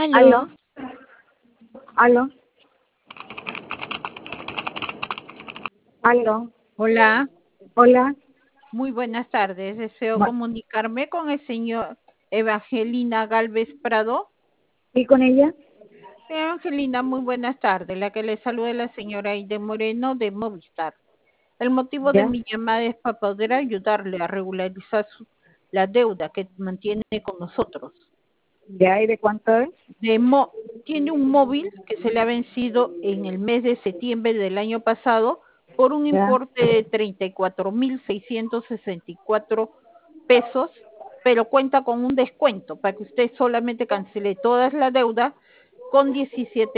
Aló, Aló, aló, aló, hola, hola, muy buenas tardes. Deseo bu- comunicarme con el señor Evangelina Galvez Prado. ¿y con ella? Evangelina, muy buenas tardes. La que le saluda es la señora Aide Moreno de Movistar. El motivo de Ya, mi llamada es para poder ayudarle a regularizar la deuda que mantiene con nosotros. ya, ¿y de cuánto es? Tiene un móvil que se le ha vencido en el mes de septiembre del año pasado por un Ya, importe de 34.664 pesos, pero cuenta con un descuento para que usted solamente cancele toda la deuda con 17